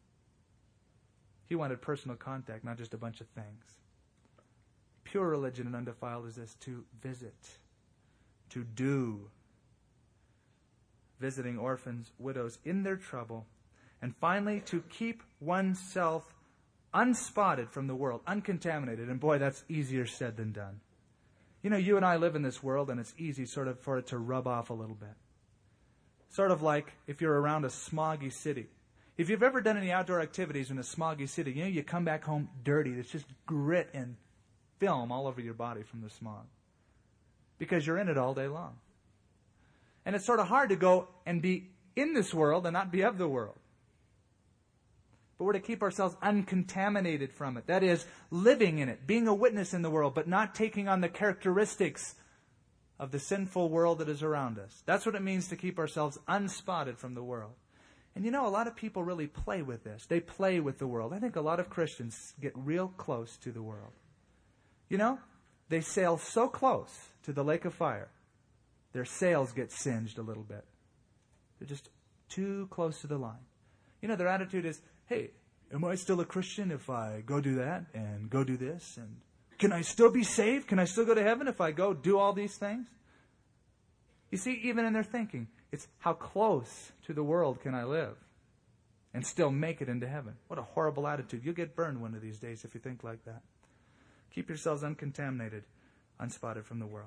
A: He wanted personal contact, not just a bunch of things. Pure religion and undefiled is this: to visit, to do. Visiting orphans, widows in their trouble. And finally, to keep oneself unspotted from the world, uncontaminated. And boy, that's easier said than done. You and I live in this world, and it's easy sort of for it to rub off a little bit. Sort of like if you're around a smoggy city. If you've ever done any outdoor activities in a smoggy city, you come back home dirty. It's just grit and film all over your body from the smog. Because you're in it all day long. And it's sort of hard to go and be in this world and not be of the world. But we're to keep ourselves uncontaminated from it. That is, living in it, being a witness in the world, but not taking on the characteristics of the sinful world that is around us. That's what it means to keep ourselves unspotted from the world. And a lot of people really play with this. They play with the world. I think a lot of Christians get real close to the world. They sail so close to the lake of fire, their sails get singed a little bit. They're just too close to the line. Their attitude is, hey, am I still a Christian if I go do that and go do this? And can I still be saved? Can I still go to heaven if I go do all these things? You see, even in their thinking, it's how close to the world can I live and still make it into heaven? What a horrible attitude. You'll get burned one of these days if you think like that. Keep yourselves uncontaminated, unspotted from the world.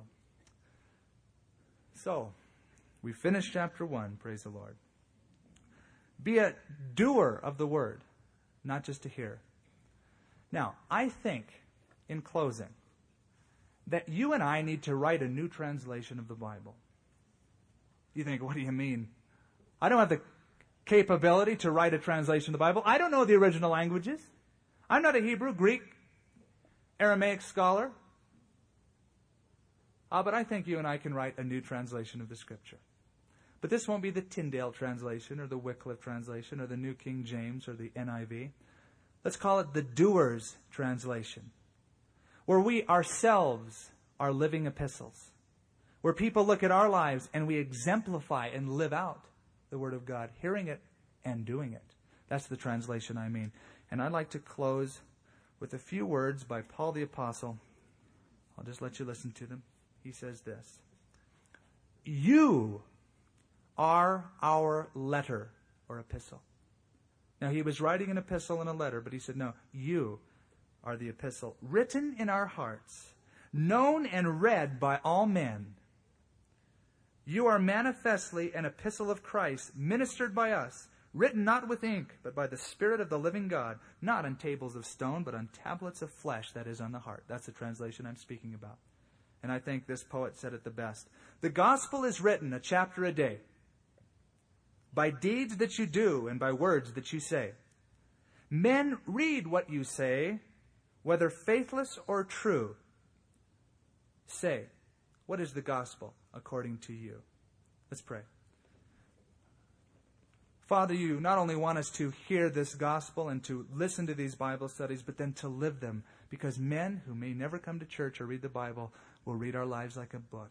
A: So, we finished chapter 1, praise the Lord. Be a doer of the word, not just a hearer. Now, I think, in closing, that you and I need to write a new translation of the Bible. You think, what do you mean? I don't have the capability to write a translation of the Bible. I don't know the original languages. I'm not a Hebrew, Greek, Aramaic scholar. But I think you and I can write a new translation of the Scripture. But this won't be the Tyndale translation or the Wycliffe translation or the New King James or the NIV. Let's call it the Doer's translation, where we ourselves are living epistles, where people look at our lives and we exemplify and live out the Word of God, hearing it and doing it. That's the translation I mean. And I'd like to close with a few words by Paul the Apostle. I'll just let you listen to them. He says this: you are our letter or epistle. Now, he was writing an epistle and a letter, but he said, no, you are the epistle, written in our hearts, known and read by all men. You are manifestly an epistle of Christ, ministered by us, written not with ink, but by the Spirit of the living God, not on tables of stone, but on tablets of flesh, that is, on the heart. That's the translation I'm speaking about. And I think this poet said it the best. The gospel is written a chapter a day, by deeds that you do and by words that you say. Men read what you say, whether faithless or true. Say, what is the gospel according to you? Let's pray. Father, you not only want us to hear this gospel and to listen to these Bible studies, but then to live them, because men who may never come to church or read the Bible will read our lives like a book.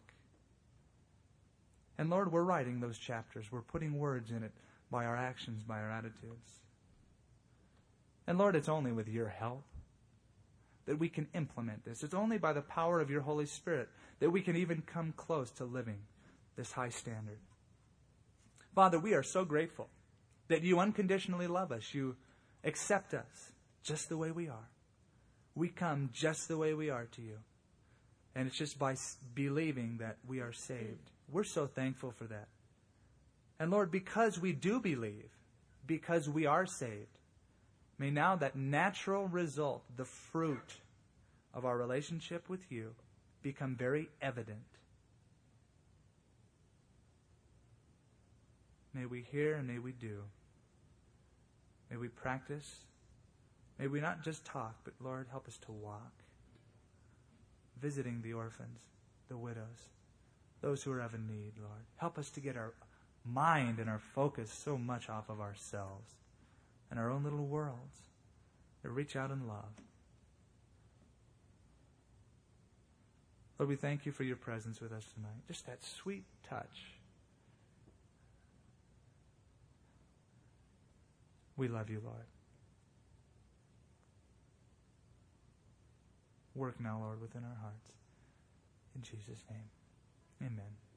A: And Lord, we're writing those chapters. We're putting words in it by our actions, by our attitudes. And Lord, it's only with your help that we can implement this. It's only by the power of your Holy Spirit that we can even come close to living this high standard. Father, we are so grateful that you unconditionally love us. You accept us just the way we are. We come just the way we are to you. And it's just by believing that we are saved. We're so thankful for that. And Lord, because we do believe, because we are saved, may now that natural result, the fruit of our relationship with you, become very evident. May we hear and may we do. May we practice. May we not just talk, but Lord, help us to walk. Visiting the orphans, the widows, those who are of a need, Lord. Help us to get our mind and our focus so much off of ourselves and our own little worlds, to reach out in love. Lord, we thank you for your presence with us tonight. Just that sweet touch. We love you, Lord. Work now, Lord, within our hearts. In Jesus' name, amen.